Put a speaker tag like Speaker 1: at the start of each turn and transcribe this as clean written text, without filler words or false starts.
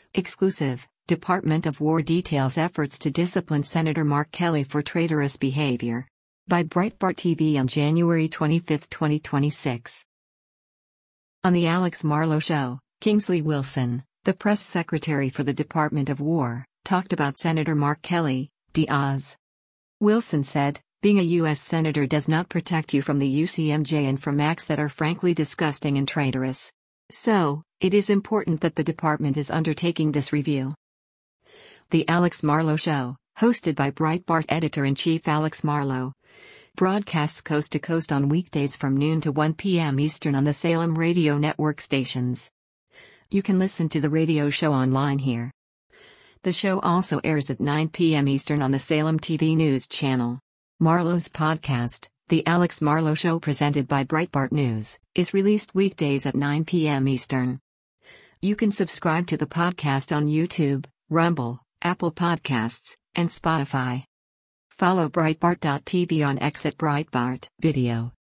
Speaker 1: Exclusive, Department of War details efforts to discipline Senator Mark Kelly for traitorous behavior. By Breitbart TV on January 25, 2026. On The Alex Marlow Show, Kingsley Wilson, the press secretary for the Department of War, talked about Senator Mark Kelly, Diaz. Wilson said, "Being a U.S. Senator does not protect you from the UCMJ and from acts that are frankly disgusting and traitorous. So, it is important that the department is undertaking this review." The Alex Marlow Show, hosted by Breitbart editor-in-chief Alex Marlow, broadcasts coast to coast on weekdays from noon to 1 p.m. Eastern on the Salem Radio Network stations. You can listen to the radio show online here. The show also airs at 9 p.m. Eastern on the Salem TV News channel. Marlow's podcast, The Alex Marlow Show presented by Breitbart News, is released weekdays at 9 p.m. Eastern. You can subscribe to the podcast on YouTube, Rumble, Apple Podcasts, and Spotify. Follow Breitbart.tv on X at Breitbart Video.